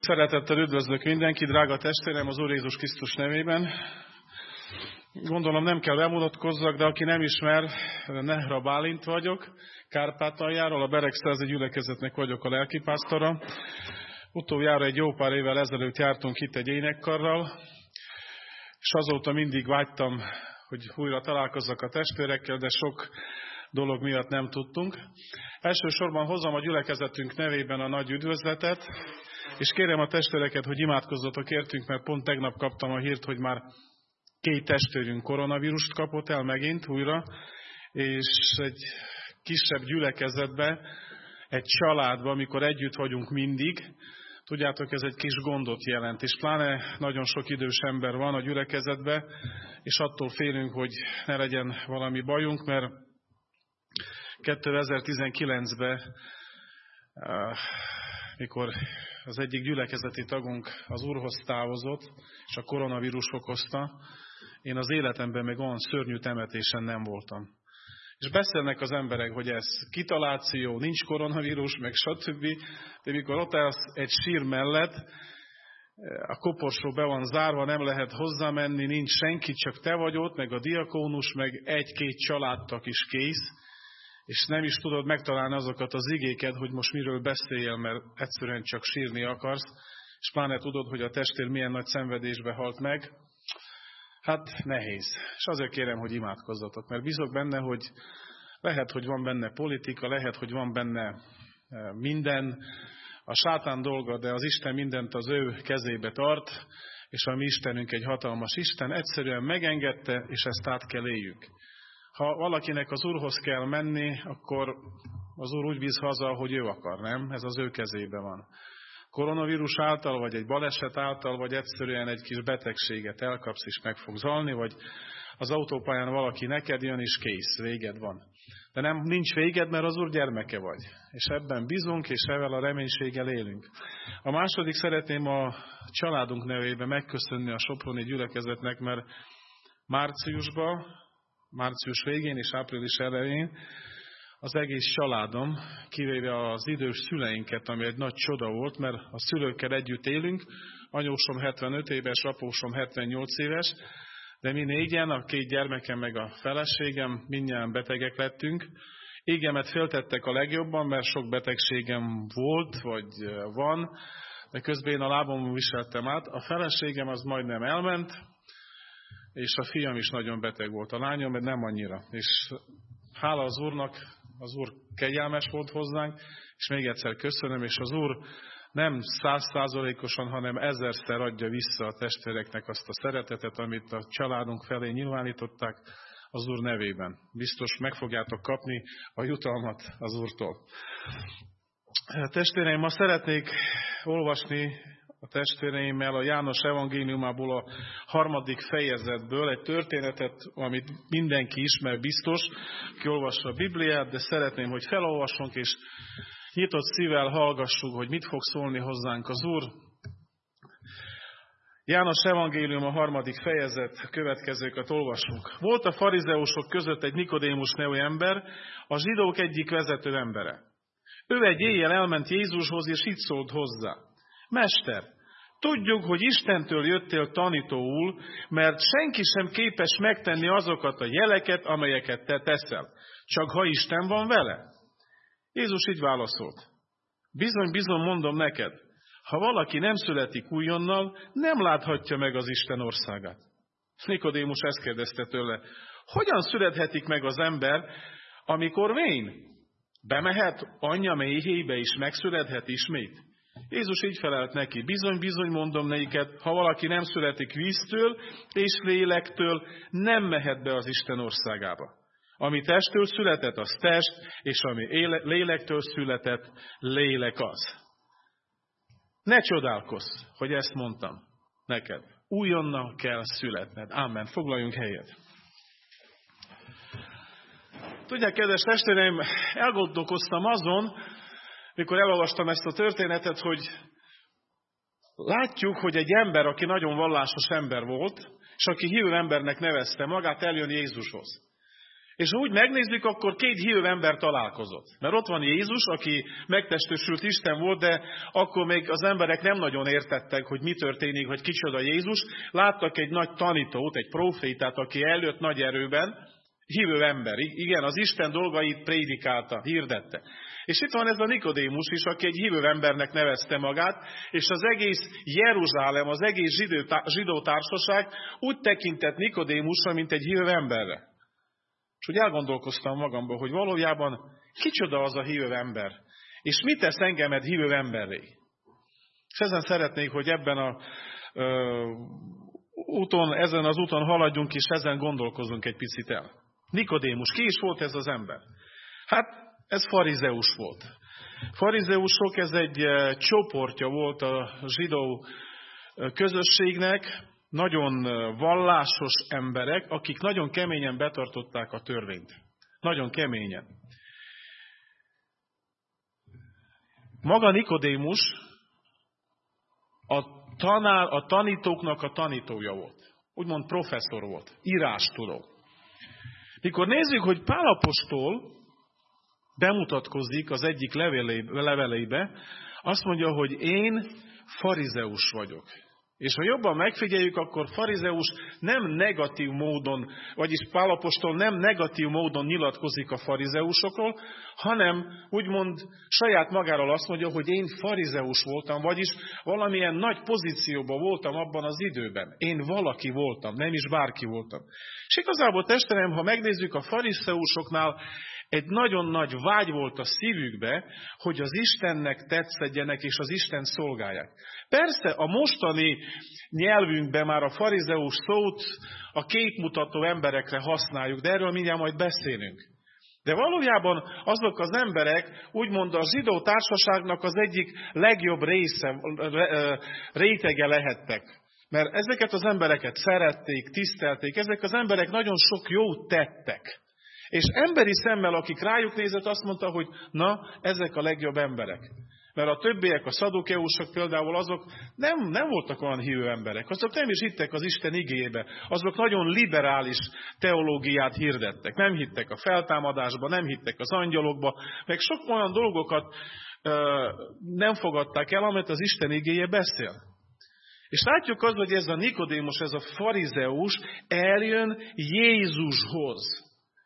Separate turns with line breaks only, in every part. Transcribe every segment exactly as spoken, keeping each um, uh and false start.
Szeretettel üdvözlök mindenkit, drága testvérem, az Úr Jézus Krisztus nevében. Gondolom nem kell bemutatkozzak, de aki nem ismer, Nehra Bálint vagyok, Kárpátaljáról, a Beregszerzi gyülekezetnek vagyok a lelkipásztora. Utoljára egy jó pár évvel ezelőtt jártunk itt egy énekkarral, és azóta mindig vágytam, hogy újra találkozzak a testvérekkel, de sok dolog miatt nem tudtunk. Elsősorban hozom a gyülekezetünk nevében a nagy üdvözletet, és kérem a testvéreket, hogy imádkozzatok értünk, mert pont tegnap kaptam a hírt, hogy már két testvérünk koronavírust kapott el megint újra, és egy kisebb gyülekezetbe, egy családba, amikor együtt vagyunk mindig, tudjátok, ez egy kis gondot jelent, és pláne nagyon sok idős ember van a gyülekezetbe, és attól félünk, hogy ne legyen valami bajunk, mert kétezer-tizenkilencben, mikor az egyik gyülekezeti tagunk az Úrhoz távozott, és a koronavírus okozta, én az életemben még olyan szörnyű temetésen nem voltam. És beszélnek az emberek, hogy ez kitaláció, nincs koronavírus, meg stb. De mikor ott állsz egy sír mellett, a koporsó be van zárva, nem lehet hozzámenni, nincs senki, csak te vagy ott, meg a diakónus, meg egy-két családtag is kész, és nem is tudod megtalálni azokat az igéket, hogy most miről beszéljél, mert egyszerűen csak sírni akarsz, és pláne tudod, hogy a testvér milyen nagy szenvedésbe halt meg. Hát nehéz. És azért kérem, hogy imádkozzatok, mert bízok benne, hogy lehet, hogy van benne politika, lehet, hogy van benne minden, a sátán dolga, de az Isten mindent az ő kezébe tart, és a mi Istenünk egy hatalmas Isten, egyszerűen megengedte, és ezt át kell éljük. Ha valakinek az Úrhoz kell menni, akkor az Úr úgy bíz haza, hogy ő akar, nem? Ez az ő kezében van. Koronavírus által, vagy egy baleset által, vagy egyszerűen egy kis betegséget elkapsz, és meg fogsz halni, vagy az autópályán valaki neked jön, és kész, véged van. De nem, nincs véged, mert az Úr gyermeke vagy. És ebben bízunk, és ezzel a reménységgel élünk. A második szeretném a családunk nevében megköszönni a soproni gyülekezetnek, mert márciusban, március végén és április elején az egész családom, kivéve az idős szüleinket, ami egy nagy csoda volt, mert a szülőkkel együtt élünk, anyósom hetvenöt éves, apósom hetvennyolc éves, de mi négyen, a két gyermekem meg a feleségem, mindjárt betegek lettünk. Égemet féltettek a legjobban, mert sok betegségem volt, vagy van, de közben én a lábamon viseltem át. A feleségem az majdnem elment, és a fiam is nagyon beteg volt. A lányom, mert nem annyira. És hála az Úrnak, az Úr kegyelmes volt hozzánk, és még egyszer köszönöm, és az Úr nem százszázalékosan, hanem ezerszer adja vissza a testvéreknek azt a szeretetet, amit a családunk felé nyilvánították az Úr nevében. Biztos meg fogjátok kapni a jutalmat az Úrtól. Testvéreim, ma szeretnék olvasni a testvéreimmel a János evangéliumából a harmadik fejezetből egy történetet, amit mindenki ismer biztos, ki olvassa a Bibliát, de szeretném, hogy felolvassunk, és nyitott szívvel hallgassuk, hogy mit fog szólni hozzánk az Úr. János evangélium a harmadik fejezet, következőket olvasunk. Volt a farizeusok között egy Nikodémus nevű ember, a zsidók egyik vezető embere. Ő egy éjjel elment Jézushoz, és így szólt hozzá. Mester, tudjuk, hogy Istentől jöttél tanítóul, mert senki sem képes megtenni azokat a jeleket, amelyeket te teszel, csak ha Isten van vele. Jézus így válaszolt. Bizony, bizony mondom neked, ha valaki nem születik újonnal, nem láthatja meg az Isten országát. Nikodémus ezt kérdezte tőle. Hogyan születhetik meg az ember, amikor vén? Bemehet anyja méhébe és megszülethet ismét? Jézus így felelt neki, bizony, bizony mondom neked, ha valaki nem születik víztől és lélektől, nem mehet be az Isten országába. Ami testtől született, az test, és ami éle, lélektől született, lélek az. Ne csodálkozz, hogy ezt mondtam neked. Újonnan kell születned. Ámen. Foglaljunk helyet. Tudják, kedves testvéreim, elgondolkoztam azon, mikor elolvastam ezt a történetet, hogy látjuk, hogy egy ember, aki nagyon vallásos ember volt, és aki hívő embernek nevezte magát, eljön Jézushoz. És ha úgy megnézzük, akkor két hívő ember találkozott. Mert ott van Jézus, aki megtestesült Isten volt, de akkor még az emberek nem nagyon értettek, hogy mi történik, hogy kicsoda Jézus. Láttak egy nagy tanítót, egy profétát, aki eljött nagy erőben, hívő ember. Igen, az Isten dolgait prédikálta, hirdette. És itt van ez a Nikodémus is, aki egy hívő embernek nevezte magát, és az egész Jeruzsálem, az egész zsidó, zsidó társaság úgy tekintett Nikodémusra, mint egy hívő emberre. És úgy elgondolkoztam magamban, hogy valójában kicsoda az a hívő ember, és mit tesz engemet hívő emberré. És ezen szeretnék, hogy ebben a ö, úton, ezen az úton haladjunk, és ezen gondolkozunk egy picit el. Nikodémus, ki is volt ez az ember? Hát ez farizeus volt. Farizeusok, ez egy csoportja volt a zsidó közösségnek, nagyon vallásos emberek, akik nagyon keményen betartották a törvényt. Nagyon keményen. Maga Nikodémus a, tanár, a tanítóknak a tanítója volt. Úgymond professzor volt, írástudó. Mikor nézzük, hogy Pál apostol bemutatkozik az egyik leveleibe, azt mondja, hogy én farizeus vagyok. És ha jobban megfigyeljük, akkor farizeus nem negatív módon, vagyis Pál apostol nem negatív módon nyilatkozik a farizeusokról, hanem úgymond saját magáról azt mondja, hogy én farizeus voltam, vagyis valamilyen nagy pozícióban voltam abban az időben. Én valaki voltam, nem is bárki voltam. És igazából testvérem, ha megnézzük a farizeusoknál, egy nagyon nagy vágy volt a szívükbe, hogy az Istennek tetszedjenek és az Isten szolgálják. Persze a mostani nyelvünkben már a farizeus szót a képmutató emberekre használjuk, de erről mindjárt majd beszélünk. De valójában azok az emberek, úgymond a zsidó társaságnak az egyik legjobb része, rétege lehettek. Mert ezeket az embereket szerették, tisztelték, ezek az emberek nagyon sok jót tettek. És emberi szemmel, akik rájuk nézett, azt mondta, hogy na, ezek a legjobb emberek. Mert a többiek, a szadukeusok például, azok nem, nem voltak olyan hívő emberek. Azok nem is hittek az Isten igéjébe. Azok nagyon liberális teológiát hirdettek. Nem hittek a feltámadásba, nem hittek az angyalokba, meg sok olyan dolgokat ö, nem fogadták el, amit az Isten igéje beszél. És látjuk azt, hogy ez a Nikodémus, ez a farizeus eljön Jézushoz.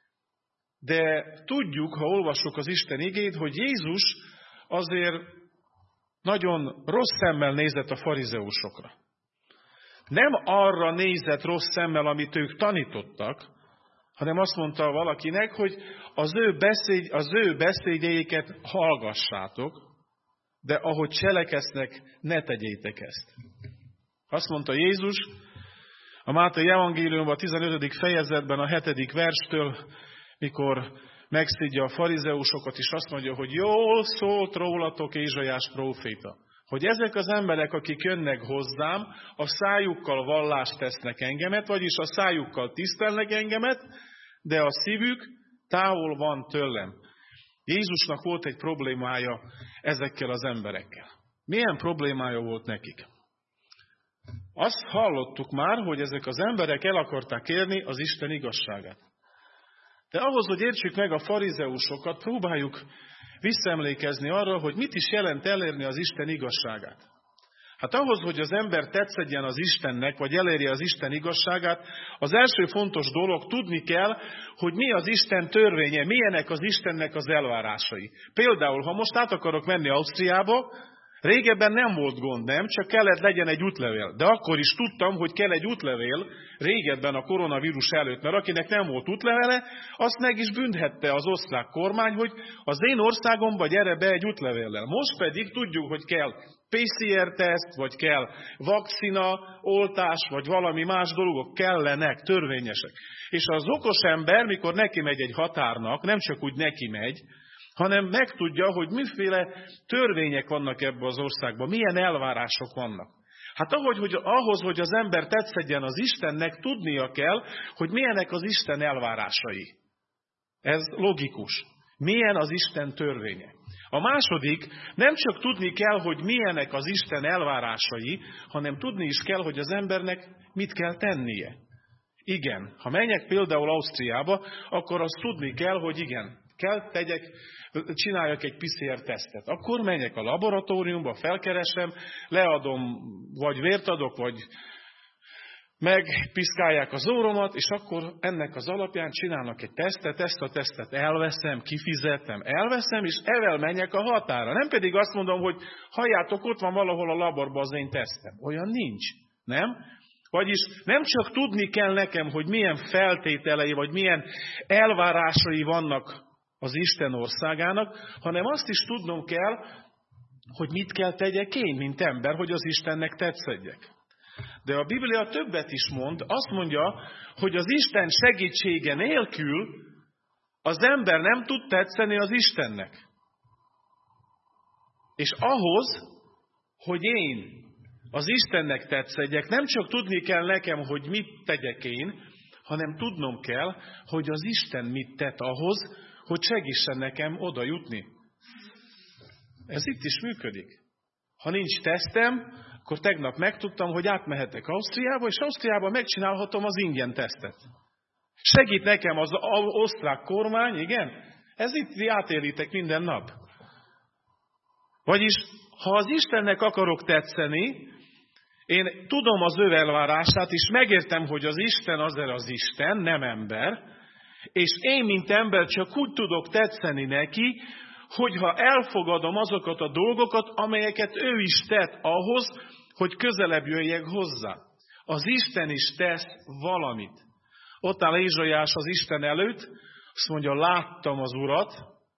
De tudjuk, ha olvassuk az Isten igét, hogy Jézus azért nagyon rossz szemmel nézett a farizeusokra. Nem arra nézett rossz szemmel, amit ők tanítottak, hanem azt mondta valakinek, hogy az ő, beszéd, az ő beszédjeiket hallgassátok, de ahogy cseleksznek, ne tegyétek ezt. Azt mondta Jézus a Máté evangéliumban a tizenötödik fejezetben a hetedik verstől, mikor megszidja a farizeusokat, és azt mondja, hogy jól szólt rólatok Ézsaiás próféta, hogy ezek az emberek, akik jönnek hozzám, a szájukkal vallást tesznek engemet, vagyis a szájukkal tisztelnek engemet, de a szívük távol van tőlem. Jézusnak volt egy problémája ezekkel az emberekkel. Milyen problémája volt nekik? Azt hallottuk már, hogy ezek az emberek el akarták érni az Isten igazságát. De ahhoz, hogy értsük meg a farizeusokat, próbáljuk visszaemlékezni arra, hogy mit is jelent elérni az Isten igazságát. Hát ahhoz, hogy az ember tetszedjen az Istennek, vagy elérje az Isten igazságát, az első fontos dolog, tudni kell, hogy mi az Isten törvénye, milyenek az Istennek az elvárásai. Például, ha most át akarok menni Ausztriába, régebben nem volt gond, nem? Csak kellett legyen egy útlevél. De akkor is tudtam, hogy kell egy útlevél régebben a koronavírus előtt, mert akinek nem volt útlevele, azt meg is büntette az osztrák kormány, hogy az én országomba gyere be egy útlevéllel. Most pedig tudjuk, hogy kell pé cé er-teszt, vagy kell vakcina, oltás, vagy valami más dolgok kellenek, törvényesek. És az okos ember, mikor neki megy egy határnak, nem csak úgy neki megy, hanem megtudja, hogy miféle törvények vannak ebben az országban, milyen elvárások vannak. Hát ahogy, hogy, ahhoz, hogy az ember tetszedjen az Istennek, tudnia kell, hogy milyenek az Isten elvárásai. Ez logikus. Milyen az Isten törvénye. A második, nem csak tudni kell, hogy milyenek az Isten elvárásai, hanem tudni is kell, hogy az embernek mit kell tennie. Igen. Ha menjek például Ausztriába, akkor azt tudni kell, hogy igen, kell tegyek, csináljak egy pé cé er tesztet. Akkor menjek a laboratóriumba, felkeresem, leadom, vagy vért adok, vagy megpiszkálják az óromat, és akkor ennek az alapján csinálnak egy tesztet, ezt a tesztet elveszem, kifizetem, elveszem, és evel menjek a határa. Nem pedig azt mondom, hogy halljátok, ott van valahol a laborban az én tesztem. Olyan nincs, nem? Vagyis nem csak tudni kell nekem, hogy milyen feltételei, vagy milyen elvárásai vannak az Isten országának, hanem azt is tudnom kell, hogy mit kell tegyek én, mint ember, hogy az Istennek tetszedjek. De a Biblia többet is mond, azt mondja, hogy az Isten segítsége nélkül az ember nem tud tetszeni az Istennek. És ahhoz, hogy én az Istennek tetszedjek, nem csak tudni kell nekem, hogy mit tegyek én, hanem tudnom kell, hogy az Isten mit tett ahhoz, hogy segíssen nekem oda jutni. Ez itt is működik. Ha nincs tesztem, akkor tegnap megtudtam, hogy átmehetek Ausztriába, és Ausztriában megcsinálhatom az ingyen tesztet. Segít nekem az osztrák kormány, igen? Ez itt átélitek minden nap. Vagyis, ha az Istennek akarok tetszeni, én tudom az ő elvárását, és megértem, hogy az Isten azért az Isten, nem ember, és én, mint ember, csak úgy tudok tetszeni neki, hogyha elfogadom azokat a dolgokat, amelyeket ő is tett ahhoz, hogy közelebb jöjjek hozzá. Az Isten is tesz valamit. Ott áll Ézsaiás az Isten előtt, azt mondja, láttam az Urat,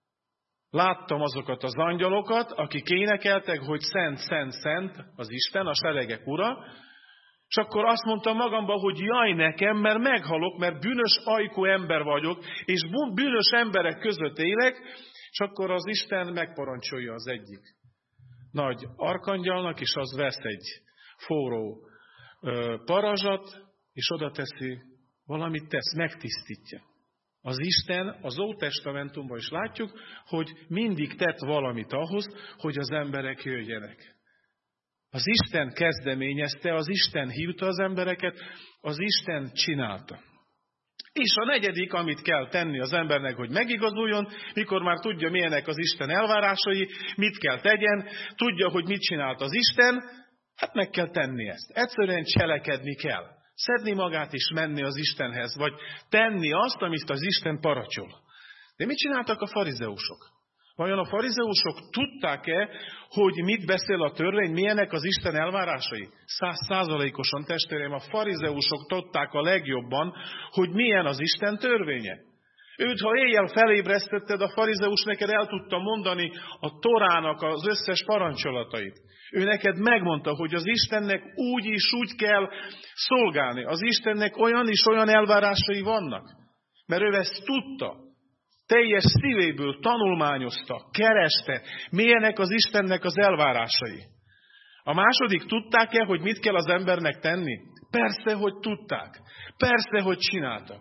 láttam azokat az angyalokat, akik énekeltek, hogy szent, szent, szent az Isten, a seregek ura, és akkor azt mondtam magamban, hogy jaj nekem, mert meghalok, mert bűnös ajkú ember vagyok, és bűnös emberek között élek, és akkor az Isten megparancsolja az egyik nagy arkangyalnak, és az vesz egy forró ö, parazsat, és oda teszi, valamit tesz, megtisztítja. Az Isten az Ótestamentumban is látjuk, hogy mindig tett valamit ahhoz, hogy az emberek jöjjenek. Az Isten kezdeményezte, az Isten hívta az embereket, az Isten csinálta. És a negyedik, amit kell tenni az embernek, hogy megigazuljon, mikor már tudja, milyenek az Isten elvárásai, mit kell tegyen, tudja, hogy mit csinált az Isten, hát meg kell tenni ezt. Egyszerűen cselekedni kell. Szedni magát és menni az Istenhez, vagy tenni azt, amit az Isten paracsol. De mit csináltak a farizeusok? Vajon a farizeusok tudták-e, hogy mit beszél a törvény, milyenek az Isten elvárásai? Száz százalékosan, testvérem, a farizeusok tudták a legjobban, hogy milyen az Isten törvénye. Őt, ha éjjel felébresztetted, a farizeus neked el tudta mondani a Torának az összes parancsolatait. Ő neked megmondta, hogy az Istennek úgy is úgy kell szolgálni. Az Istennek olyan és olyan elvárásai vannak. Mert ő ezt tudta. Teljes szívéből tanulmányozta, kereste, milyenek az Istennek az elvárásai. A második, tudták-e, hogy mit kell az embernek tenni? Persze, hogy tudták. Persze, hogy csináltak.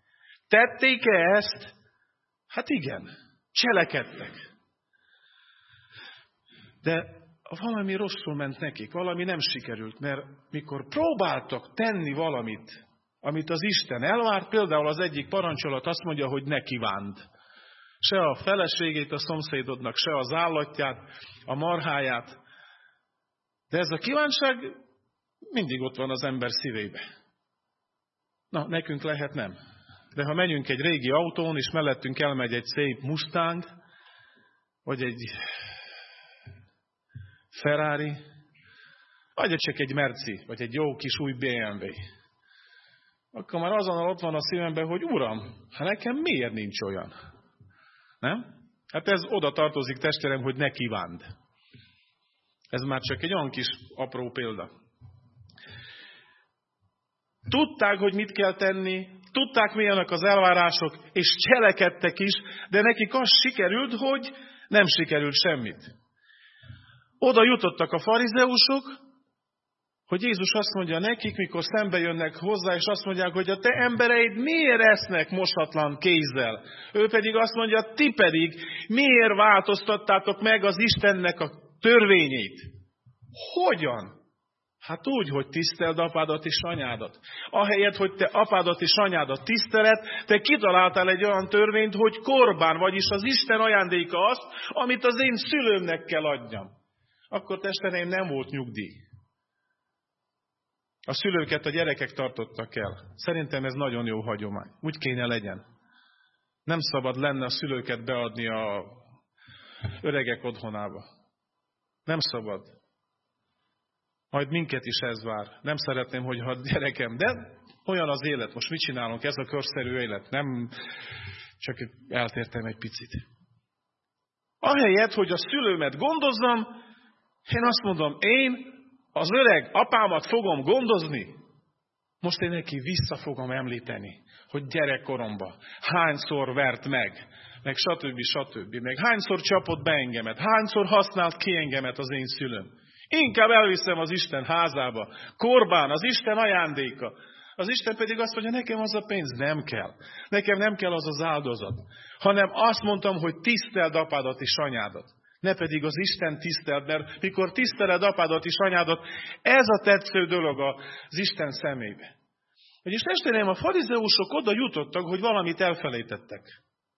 Tették-e ezt? Hát igen, cselekedtek. De valami rosszul ment nekik, valami nem sikerült, mert mikor próbáltak tenni valamit, amit az Isten elvárt, például az egyik parancsolat azt mondja, hogy ne kívánd. Se a feleségét a szomszédodnak, se az állatját, a marháját. De ez a kívánság mindig ott van az ember szívébe. Na, nekünk lehet nem. De ha megyünk egy régi autón, és mellettünk elmegy egy szép Mustang, vagy egy Ferrari, vagy csak egy Merci, vagy egy jó kis új bé em vé, akkor már azonnal ott van a szívemben, hogy Uram, hát nekem miért nincs olyan? Nem? Hát ez oda tartozik, testvérem, hogy ne kívánd. Ez már csak egy olyan kis apró példa. Tudták, hogy mit kell tenni, tudták, milyenek az elvárások, és cselekedtek is, de nekik az sikerült, hogy nem sikerült semmit. Oda jutottak a farizeusok, hogy Jézus azt mondja nekik, mikor szembe jönnek hozzá, és azt mondják, hogy a te embereid miért esznek mosatlan kézzel? Ő pedig azt mondja, ti pedig miért változtattátok meg az Istennek a törvényét? Hogyan? Hát úgy, hogy tiszteld apádat és anyádat. Ahelyett, hogy te apádat és anyádat tiszteled, te kitaláltál egy olyan törvényt, hogy korbán, vagyis az Isten ajándéka azt, amit az én szülőmnek kell adjam. Akkor testvéreim, nem volt nyugdíj. A szülőket a gyerekek tartottak el. Szerintem ez nagyon jó hagyomány. Úgy kéne legyen. Nem szabad lenne a szülőket beadni a öregek otthonába. Nem szabad. Majd minket is ez vár. Nem szeretném, hogyha a gyerekem, de olyan az élet. Most mit csinálunk? Ez a körszerű élet. Nem, csak eltértem egy picit. Ahelyett, hogy a szülőmet gondozzam, én azt mondom, én az öreg apámat fogom gondozni. Most én neki vissza fogom említeni, hogy gyerekkoromban hányszor vert meg, meg stb. stb. Meg hányszor csapott be engemet, hányszor használt ki engemet az én szülőm. Inkább elviszem az Isten házába. Korbán, az Isten ajándéka. Az Isten pedig azt mondja, nekem az a pénz nem kell. Nekem nem kell az az áldozat. Hanem azt mondtam, hogy tiszteld apádat és anyádat. Ne pedig az Isten tiszteld, mert mikor tiszteled apádat és anyádat, ez a tetsző dolog az Isten szemébe. Vagyis testvéreim, a farizeusok oda jutottak, hogy valamit elfelejtettek.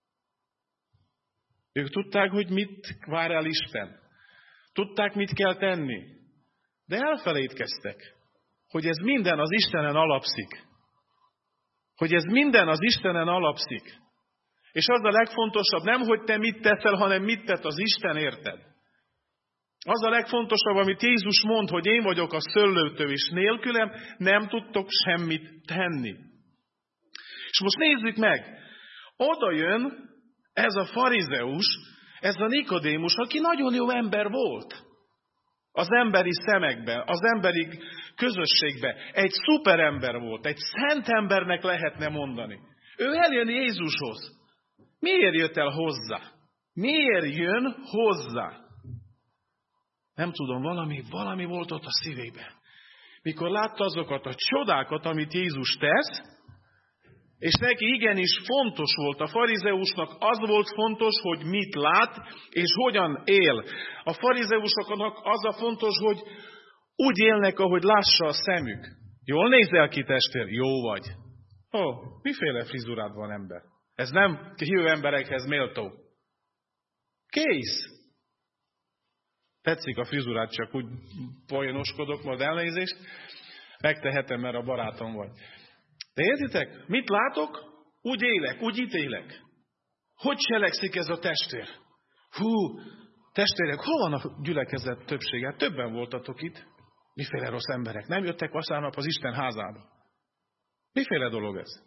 Ők tudták, hogy mit vár el Isten. Tudták, mit kell tenni. De elfelejtkeztek, hogy ez minden az Istenen alapszik. Hogy ez minden az Istenen alapszik. És az a legfontosabb, nem, hogy te mit teszel, hanem mit tett az Isten érted. Az a legfontosabb, amit Jézus mond, hogy én vagyok a szőlőtő, és nélkülem nem tudtok semmit tenni. És most nézzük meg, oda jön ez a farizeus, ez a Nikodémus, aki nagyon jó ember volt. Az emberi szemekben, az emberi közösségben. Egy szuperember volt, egy szent embernek lehetne mondani. Ő eljön Jézushoz. Miért jött el hozzá? Miért jön hozzá? Nem tudom, valami, valami volt ott a szívében. Mikor látta azokat a csodákat, amit Jézus tesz, és neki igenis fontos volt, a farizeusnak az volt fontos, hogy mit lát, és hogyan él. A farizeusoknak az a fontos, hogy úgy élnek, ahogy lássa a szemük. Jól nézel ki, testvér? Jó vagy. Ó, oh, miféle frizurád van, ember? Ez nem hívő emberekhez méltó. Kész. Tetszik a frizurád, csak úgy poénoskodok, majd elnézést. Megtehetem, mert a barátom vagy. De értitek? Mit látok? Úgy élek, úgy ítélek. Hogy cselekszik ez a testvér? Hú, testvérek, hol van a gyülekezet többsége? Többen voltatok itt. Miféle rossz emberek? Nem jöttek vasárnap az Isten házába. Miféle dolog ez?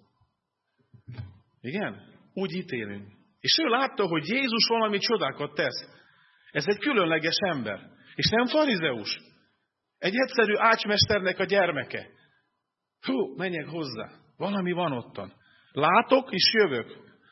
Igen? Úgy ítélünk. És ő látta, hogy Jézus valami csodákat tesz. Ez egy különleges ember. És nem farizeus. Egy egyszerű ácsmesternek a gyermeke. Hú, menjek hozzá. Valami van ottan. Látok, és jövök.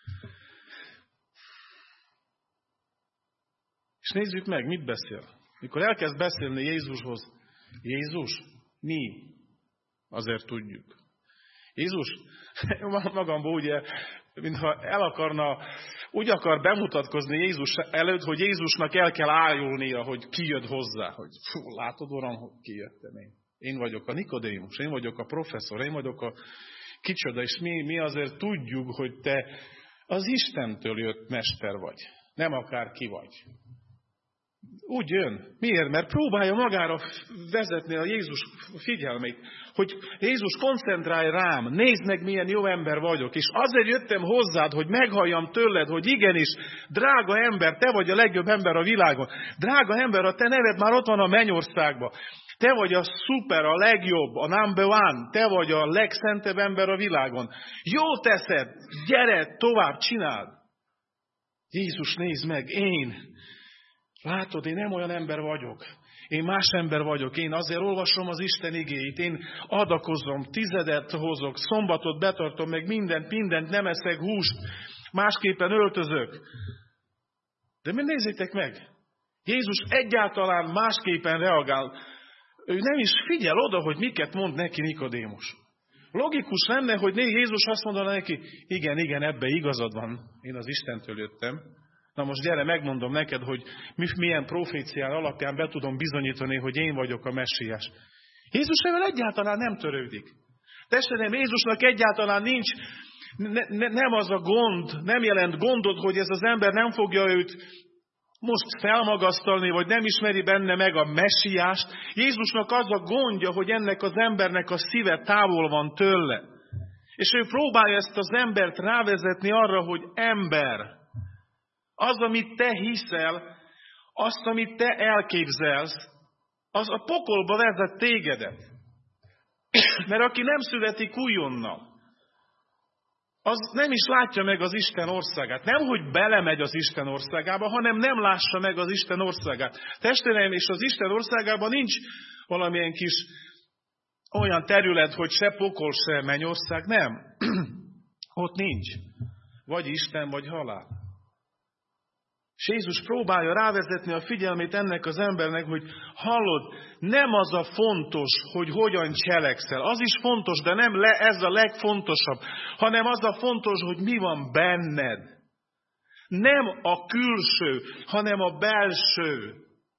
És nézzük meg, mit beszél. Mikor elkezd beszélni Jézushoz. Jézus, mi? Azért tudjuk. Jézus, magamban ugye, mintha el akarna, úgy akar bemutatkozni Jézus előtt, hogy Jézusnak el kell állulnia, hogy ki jött hozzá. Hogy fú, látod, Uram, hogy ki jöttem én. Én vagyok a Nikodémus, én vagyok a professzor, én vagyok a kicsoda, és mi, mi azért tudjuk, hogy te az Istentől jött mester vagy. Nem akár ki vagy. Úgy jön. Miért? Mert próbálja magára vezetni a Jézus figyelmét, hogy Jézus koncentrálj rám, nézd meg, milyen jó ember vagyok, és azért jöttem hozzád, hogy meghalljam tőled, hogy igenis, drága ember, te vagy a legjobb ember a világon. Drága ember, a te neved már ott van a mennyországban. Te vagy a szuper, a legjobb, a number one, te vagy a legszentebb ember a világon. Jó teszed, gyere, tovább, csináld. Jézus, nézd meg, én, látod, én nem olyan ember vagyok. Én más ember vagyok. Én azért olvasom az Isten igéit. Én adakozom, tizedet hozok, szombatot betartom, meg mindent, mindent, nem eszek húst, másképpen öltözök. De mi nézzétek meg, Jézus egyáltalán másképpen reagál. Ő nem is figyel oda, hogy miket mond neki Nikodémus. Logikus lenne, hogy Jézus azt mondaná neki, igen, igen, ebbe igazad van, én az Istentől jöttem. Na most gyere, megmondom neked, hogy milyen profécián alapján be tudom bizonyítani, hogy én vagyok a messiás. Jézus ezzel egyáltalán nem törődik. Testvérem, Jézusnak egyáltalán nincs, ne, ne, nem az a gond, nem jelent gondod, hogy ez az ember nem fogja őt most felmagasztalni, vagy nem ismeri benne meg a messiást. Jézusnak az a gondja, hogy ennek az embernek a szíve távol van tőle. És ő próbálja ezt az embert rávezetni arra, hogy ember, az, amit te hiszel, azt, amit te elképzelsz, az a pokolba vezet tégedet. Mert aki nem születik újonnal, az nem is látja meg az Isten országát. Nem, hogy belemegy az Isten országába, hanem nem lássa meg az Isten országát. Testvéreim, és az Isten országában nincs valamilyen kis olyan terület, hogy se pokol, se mennyország. Nem. Ott nincs. Vagy Isten, vagy halál. És Jézus próbálja rávezetni a figyelmét ennek az embernek, hogy hallod, nem az a fontos, hogy hogyan cselekszel. Az is fontos, de nem le, ez a legfontosabb, hanem az a fontos, hogy mi van benned. Nem a külső, hanem a belső.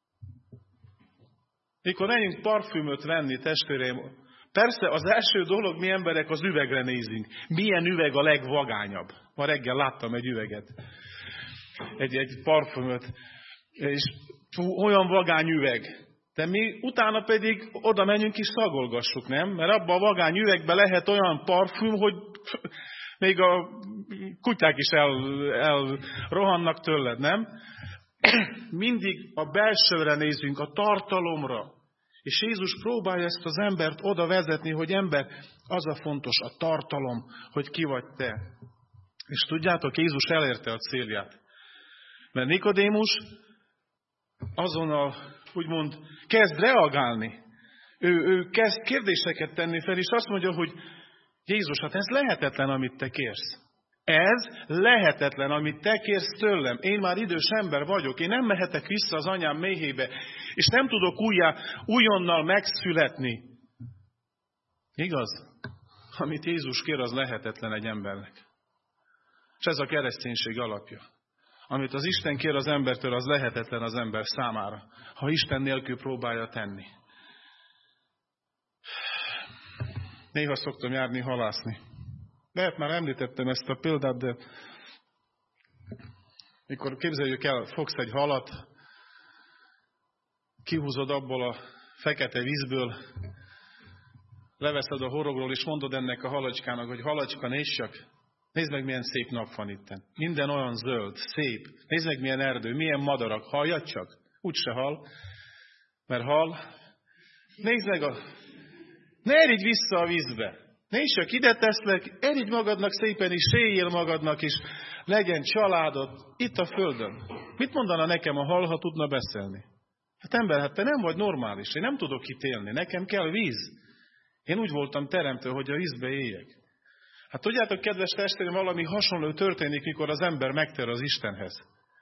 Mikor menjünk parfümöt venni, testvéreim, persze az első dolog, mi emberek az üvegre nézünk. Milyen üveg a legvagányabb? Ma reggel láttam egy üveget. Egy, egy parfümöt, és olyan vagány üveg. De mi utána pedig oda menjünk és szagolgassuk, nem? Mert abban a vagány üvegben lehet olyan parfüm, hogy még a kutyák is el, elrohannak tőled, nem? Mindig a belsőre nézünk, a tartalomra. És Jézus próbálja ezt az embert oda vezetni, hogy ember, az a fontos, a tartalom, hogy ki vagy te. És tudjátok, Jézus elérte a célját. Mert Nikodémus azonnal úgymond kezd reagálni. Ő, ő kezd kérdéseket tenni fel, és azt mondja, hogy Jézus, hát ez lehetetlen, amit te kérsz. Ez lehetetlen, amit te kérsz tőlem. Én már idős ember vagyok, én nem mehetek vissza az anyám méhébe, és nem tudok újjá, újonnal megszületni. Igaz? Amit Jézus kér, az lehetetlen egy embernek. És ez a kereszténység alapja. Amit az Isten kér az embertől, az lehetetlen az ember számára, ha Isten nélkül próbálja tenni. Néha szoktam járni halászni. Lehet már említettem ezt a példát, de mikor képzeljük el, fogsz egy halat, kihúzod abból a fekete vízből, leveszed a horogról, és mondod ennek a halacskának, hogy halacska, nézd csak, nézd meg, milyen szép nap van itten. Minden olyan zöld, szép. Nézd meg, milyen erdő, milyen madarak. Halljad csak? Úgyse hal, mert hal. Nézd meg a... Ne erigy vissza a vízbe. Nézd csak, ide teszlek, erigy magadnak szépen, és éljél magadnak, és legyen családod itt a földön. Mit mondana nekem a hal, ha tudna beszélni? Hát ember, hát te nem vagy normális, én nem tudok itt élni, nekem kell víz. Én úgy voltam teremtő, hogy a vízbe éljek. Hát tudjátok, kedves testvérem, valami hasonló történik, mikor az ember megtér az Istenhez.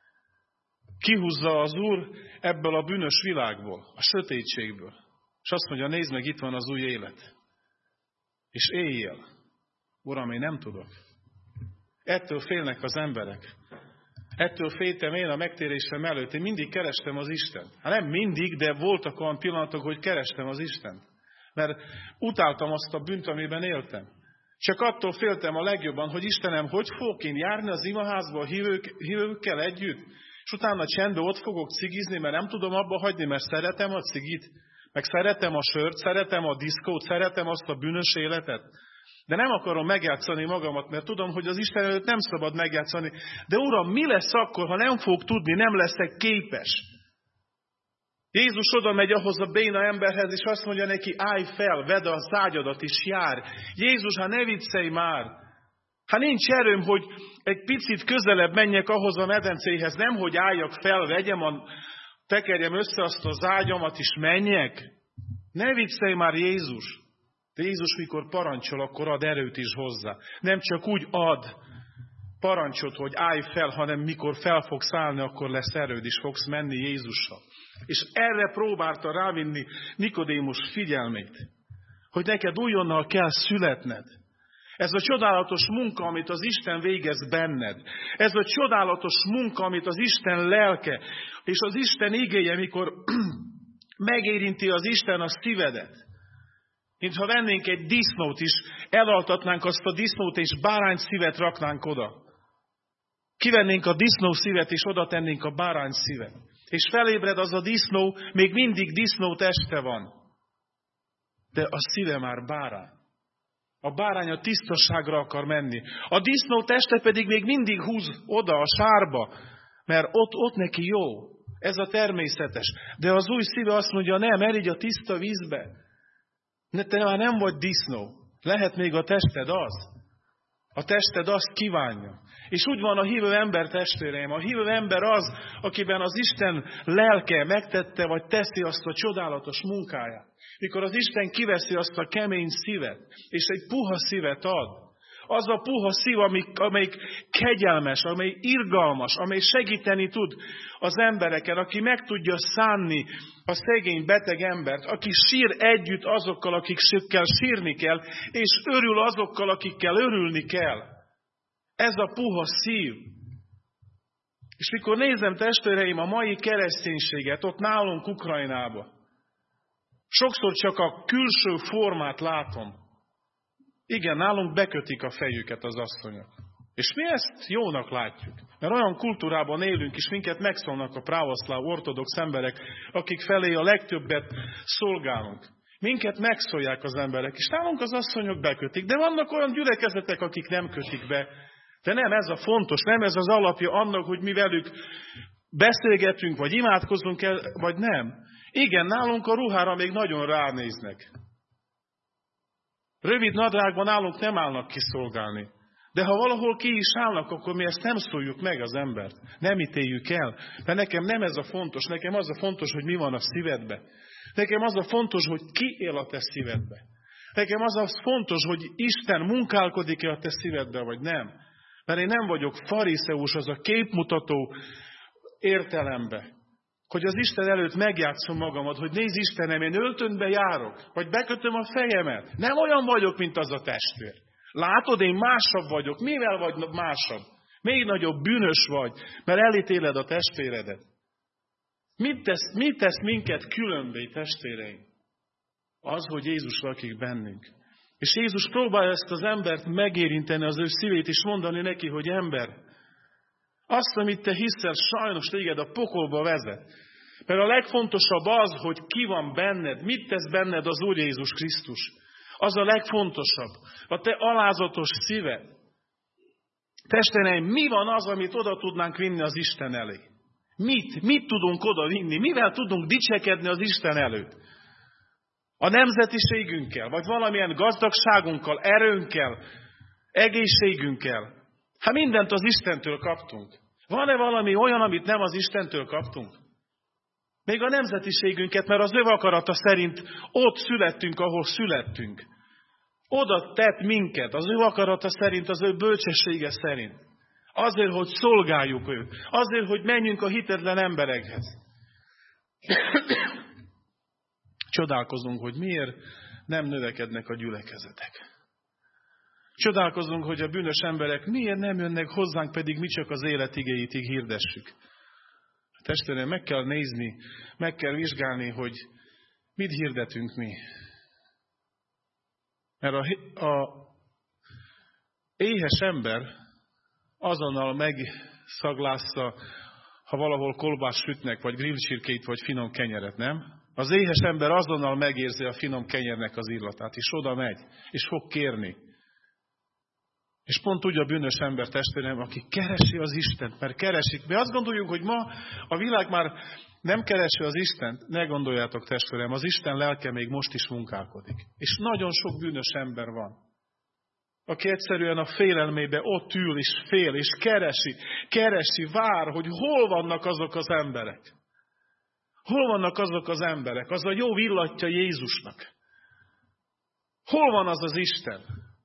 Kihúzza az Úr ebből a bűnös világból, a sötétségből. És azt mondja, nézd meg, itt van az új élet. És éljél. Uram, én nem tudok. Ettől félnek az emberek. Ettől féltem én a megtérésem előtt. Én mindig kerestem az Istent. Hát nem mindig, de voltak olyan pillanatok, hogy kerestem az Istent. Mert utáltam azt a bűnt, amiben éltem. Csak attól féltem a legjobban, hogy Istenem, hogy fogok én járni az imaházba a hívők, hívőkkel együtt, és utána csendben ott fogok cigizni, mert nem tudom abba hagyni, mert szeretem a cigit, meg szeretem a sört, szeretem a diszkót, szeretem azt a bűnös életet. De nem akarom megjátszani magamat, mert tudom, hogy az Isten előtt nem szabad megjátszani. De Uram, mi lesz akkor, ha nem fog tudni, nem leszek képes? Jézus oda megy ahhoz a béna emberhez, és azt mondja neki, állj fel, vedd a szágyadat és jár. Jézus, hát ne viccelj már! Hát nincs erőm, hogy egy picit közelebb menjek ahhoz a medencéhez, nem, hogy álljak fel, vegyem a, tekerjem össze azt az ágyamat, és menjek. Ne viccelj már, Jézus! De Jézus, mikor parancsol, akkor ad erőt is hozzá. Nem csak úgy ad parancsot, hogy állj fel, hanem mikor fel fogsz állni, akkor lesz erőd, és fogsz menni Jézussal. És erre próbálta rávinni Nikodémus figyelmét, hogy neked újonnal kell születned. Ez a csodálatos munka, amit az Isten végez benned. Ez a csodálatos munka, amit az Isten lelke, és az Isten igéje, mikor megérinti az Isten a szívedet, Mintha vennénk egy disznót is, elaltatnánk azt a disznót, és bárány szívet raknánk oda. Kivennénk a disznó szívet, és oda tennénk a bárány szívet. És felébred az a disznó, még mindig disznó teste van. De a szíve már bárány. A bárány a tisztaságra akar menni. A disznó teste pedig még mindig húz oda a sárba, mert ott, ott neki jó. Ez a természetes. De az új szíve azt mondja, nem, elígy a tiszta vízbe. Te már nem vagy disznó. Lehet még a tested az. A tested azt kívánja. És úgy van a hívő ember, testvéreim. A hívő ember az, akiben az Isten lelke megtette, vagy teszi azt a csodálatos munkáját. Mikor az Isten kiveszi azt a kemény szívet, és egy puha szívet ad. Az a puha szív, amelyik, amelyik kegyelmes, amely irgalmas, amely segíteni tud az embereken, aki meg tudja szánni a szegény, beteg embert, aki sír együtt azokkal, akikkel sírni kell, és örül azokkal, akikkel örülni kell. Ez a puha szív. És mikor nézem, testvéreim, a mai kereszténységet ott nálunk Ukrajnában, sokszor csak a külső formát látom. Igen, nálunk bekötik a fejüket az asszonyok. És mi ezt jónak látjuk. Mert olyan kultúrában élünk, és minket megszólnak a právoszláv ortodox emberek, akik felé a legtöbbet szolgálunk. Minket megszólják az emberek, és nálunk az asszonyok bekötik. De vannak olyan gyülekezetek, akik nem kötik be. De nem ez a fontos, nem ez az alapja annak, hogy mi velük beszélgetünk, vagy imádkozunk el, vagy nem. Igen, nálunk a ruhára még nagyon ránéznek. Rövid nadrágban nálunk nem állnak kiszolgálni. De ha valahol ki is állnak, akkor mi ezt nem szóljuk meg az embert. Nem ítéljük el. De nekem nem ez a fontos. Nekem az a fontos, hogy mi van a szívedbe. Nekem az a fontos, hogy ki él a te szívedbe. Nekem az a fontos, hogy Isten munkálkodik-e a te szívedbe, vagy nem. Mert én nem vagyok farizeus, az a képmutató értelembe. Hogy az Isten előtt megjátszom magamat, hogy nézd Istenem, én öltönybe járok, vagy bekötöm a fejemet. Nem olyan vagyok, mint az a testvér. Látod, én másabb vagyok. Mivel vagy másabb? Még nagyobb bűnös vagy, mert elítéled a testvéredet. Mit tesz, mit tesz minket különbé, testvéreim? Az, hogy Jézus lakik bennünk. És Jézus próbálja ezt az embert megérinteni, az ő szívét, és mondani neki, hogy ember, azt, amit te hiszel, sajnos téged a pokolba vezet. Mert a legfontosabb az, hogy ki van benned, mit tesz benned az Úr Jézus Krisztus. Az a legfontosabb. A te alázatos szíved. Testvéreim, mi van az, amit oda tudnánk vinni az Isten elé? Mit? Mit tudunk oda vinni? Mivel tudunk dicsekedni az Isten előtt? A nemzetiségünkkel, vagy valamilyen gazdagságunkkal, erőnkkel, egészségünkkel. Hát mindent az Istentől kaptunk. Van-e valami olyan, amit nem az Istentől kaptunk? Még a nemzetiségünket, mert az ő akarata szerint ott születtünk, ahol születtünk. Oda tett minket, az ő akarata szerint, az ő bölcsessége szerint. Azért, hogy szolgáljuk őt. Azért, hogy menjünk a hitetlen emberekhez. Csodálkozunk, hogy miért nem növekednek a gyülekezetek. Csodálkozunk, hogy a bűnös emberek miért nem jönnek hozzánk, pedig mi csak az élet igéjét hirdessük. Testvérem, meg kell nézni, meg kell vizsgálni, hogy mit hirdetünk mi. Mert a, a éhes ember azonnal megszaglásza, ha valahol kolbászt sütnek, vagy grillcsirkét, vagy finom kenyeret, nem? Az éhes ember azonnal megérzi a finom kenyernek az illatát, és oda megy, és fog kérni. És pont úgy a bűnös ember, testvérem, aki keresi az Istent, mert keresik. Mi azt gondoljuk, hogy ma a világ már nem keresi az Istent. Ne gondoljátok, testvérem, az Isten lelke még most is munkálkodik. És nagyon sok bűnös ember van, aki egyszerűen a félelmébe ott ül, és fél, és keresi, keresi, vár, hogy hol vannak azok az emberek. Hol vannak azok az emberek? Az a jó illatja Jézusnak. Hol van az az Isten?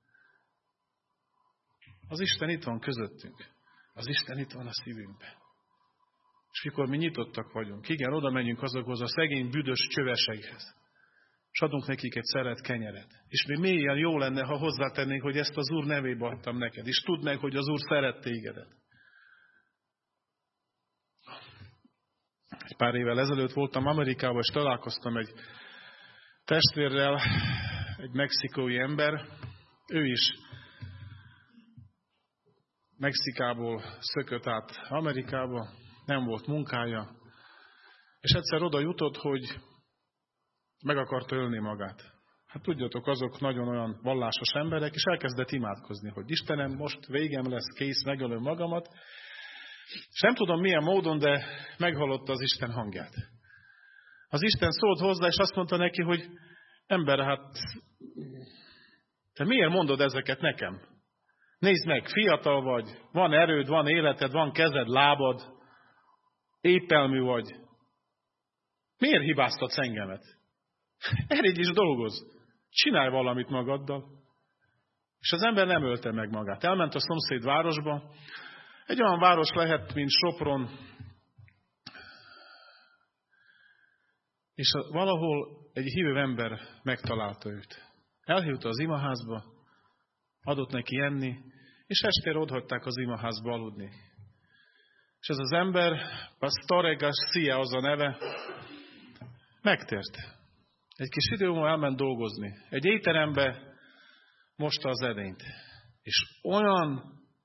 Az Isten itt van közöttünk. Az Isten itt van a szívünkben. És mikor mi nyitottak vagyunk, igen, oda menjünk azokhoz a szegény, büdös csövesekhez. És adunk nekik egy szeret kenyeret. És még mélyen jó lenne, ha hozzátennénk, hogy ezt az Úr nevébe adtam neked. És tudd meg, hogy az Úr szeret tégedet. Egy pár évvel ezelőtt voltam Amerikában, és találkoztam egy testvérrel, egy mexikói ember, ő is Mexikából szökött át Amerikába, nem volt munkája, és egyszer oda jutott, hogy meg akarta ölni magát. Hát tudjátok, azok nagyon olyan vallásos emberek, és elkezdett imádkozni, hogy Istenem, most végem lesz, kész, megölöm magamat. És nem tudom milyen módon, de meghallotta az Isten hangját. Az Isten szólt hozzá, és azt mondta neki, hogy ember, hát te miért mondod ezeket nekem? Nézd meg, fiatal vagy, van erőd, van életed, van kezed, lábad, épelmű vagy. Miért hibáztatsz engemet? Elég is dolgozz. Csinálj valamit magaddal. És az ember nem ölte meg magát. Elment a szomszéd városba. Egy olyan város lehet, mint Sopron. És valahol egy hívő ember megtalálta őt. Elhívta az imaházba, adott neki enni, és estére otthagyták az imaházba aludni. És ez az ember, Pastore Garcia az a neve, megtért. Egy kis idő múlva elment dolgozni. Egy étterembe mosta az edényt. És olyan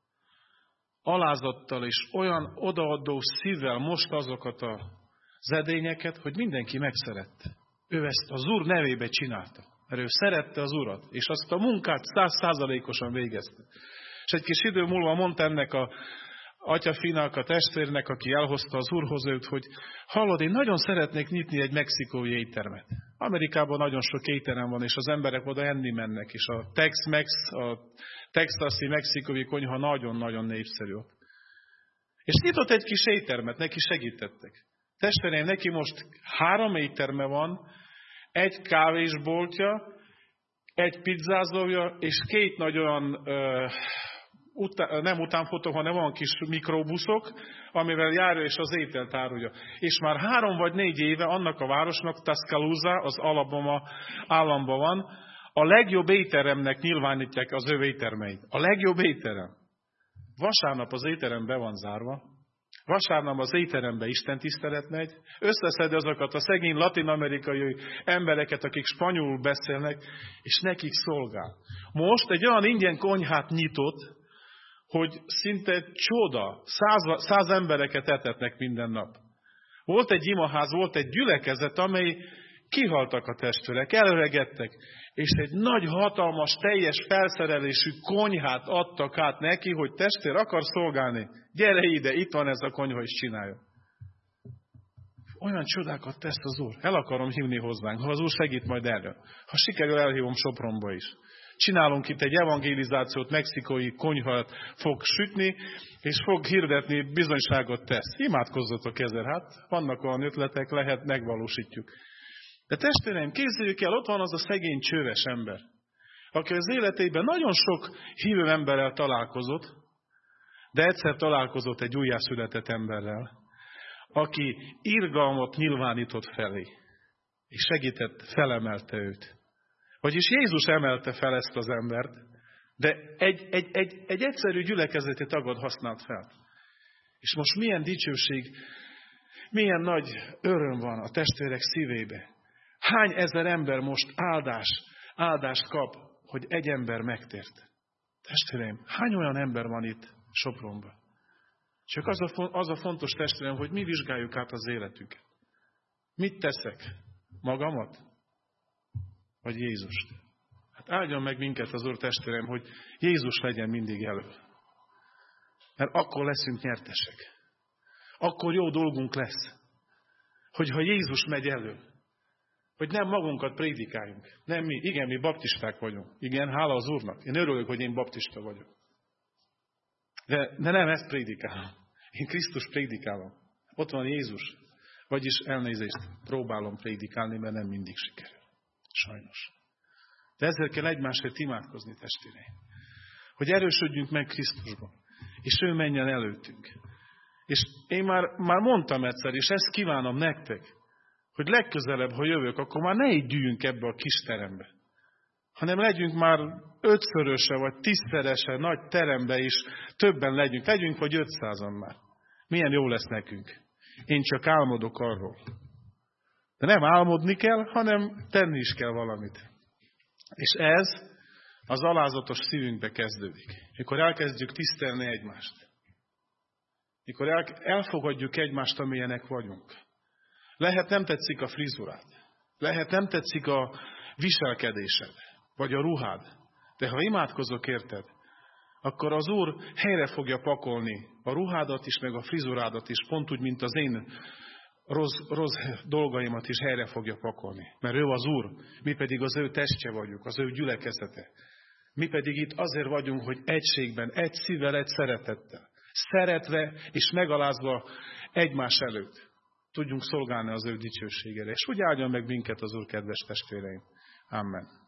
alázattal és olyan odaadó szívvel mosta azokat az edényeket, hogy mindenki megszerette. Ő ezt az Úr nevébe csinálta. Mert ő szerette az Urat, és azt a munkát százszázalékosan végezte. És egy kis idő múlva mondta ennek a atyafinak, a testvérnek, aki elhozta az Úrhoz őt, hogy hallod, én nagyon szeretnék nyitni egy mexikói éttermet. Amerikában nagyon sok étterem van, és az emberek oda enni mennek, és a Tex-Mex, a texasi mexikói konyha nagyon-nagyon népszerű. És nyitott egy kis éttermet, neki segítettek. Testvéreim, neki most három étterme van, egy kávésboltja, egy pizzázója, és két nagy olyan, ö, utá, nem utánfutó, hanem van kis mikrobuszok, amivel járja és az ételt árulja. És már három vagy négy éve annak a városnak, Tuscaloosa, az Alabama államban van, a legjobb étteremnek nyilvánítják az ő éttermeit. A legjobb étterem. Vasárnap az étterem be van zárva, vasárnap az étterembe istentisztelet megy, összeszedi azokat a szegény latin-amerikai embereket, akik spanyolul beszélnek, és nekik szolgál. Most egy olyan ingyen konyhát nyitott, hogy szinte csoda, száz, száz embereket etetnek minden nap. Volt egy imaház, volt egy gyülekezet, amely kihaltak a testvérek, elöregedtek, és egy nagy, hatalmas, teljes felszerelésű konyhát adtak át neki, hogy testvér akar szolgálni. Gyere ide, itt van ez a konyha, és csinálja. Olyan csodákat tesz az Úr. El akarom hívni hozzánk, ha az Úr segít majd erre. Ha sikerül, elhívom Sopronba is. Csinálunk itt egy evangelizációt, mexikói konyhát fog sütni, és fog hirdetni, bizonyságot tesz. Imádkozzatok ezzel, hát vannak olyan ötletek, lehet, megvalósítjuk. De testvéreim, képzeljük el, ott van az a szegény csőves ember, aki az életében nagyon sok hívő emberrel találkozott, de egyszer találkozott egy újjászületett emberrel, aki irgalmat nyilvánított felé, és segített, felemelte őt. Vagyis Jézus emelte fel ezt az embert, de egy, egy, egy, egy egyszerű gyülekezeti tagod használt fel. És most milyen dicsőség, milyen nagy öröm van a testvérek szívébe. Hány ezer ember most áldás, áldást kap, hogy egy ember megtért. Testvéreim, hány olyan ember van itt Sopronban? Csak az a, az a fontos, testvérem, hogy mi vizsgáljuk át az életüket. Mit teszek? Magamat? Vagy Jézust? Hát áldjon meg minket az Úr, testvérem, hogy Jézus legyen mindig elő. Mert akkor leszünk nyertesek. Akkor jó dolgunk lesz. Hogyha Jézus megy elő. Hogy nem magunkat prédikáljunk. Nem mi. Igen, mi baptisták vagyunk. Igen, hála az Úrnak. Én örülök, hogy én baptista vagyok. De, de nem ezt prédikálom. Én Krisztus prédikálom. Ott van Jézus. Vagyis elnézést, próbálom prédikálni, mert nem mindig sikerül. Sajnos. De ezzel kell egymásért imádkozni, testvéreim. Hogy erősödjünk meg Krisztusban. És ő menjen előttünk. És én már, már mondtam egyszer, és ezt kívánom nektek, hogy legközelebb, ha jövök, akkor már ne így gyűjjünk ebbe a kis terembe. Hanem legyünk már ötszöröse, vagy tízszerese nagy terembe is, többen legyünk. Legyünk, vagy ötszázan már. Milyen jó lesz nekünk. Én csak álmodok arról. De nem álmodni kell, hanem tenni is kell valamit. És ez az alázatos szívünkbe kezdődik. Mikor elkezdjük tisztelni egymást. Mikor el, elfogadjuk egymást, amilyenek vagyunk. Lehet nem tetszik a frizurád. Lehet nem tetszik a viselkedésed. Vagy a ruhád. De ha imádkozok érted, akkor az Úr helyre fogja pakolni a ruhádat is, meg a frizurádat is, pont úgy, mint az én rossz, rossz dolgaimat is helyre fogja pakolni. Mert ő az Úr, mi pedig az ő testje vagyunk, az ő gyülekezete. Mi pedig itt azért vagyunk, hogy egységben, egy szívvel, egy szeretettel, szeretve és megalázva egymás előtt tudjunk szolgálni az ő dicsőségére. És úgy áldjon meg minket az Úr, kedves testvéreim. Amen.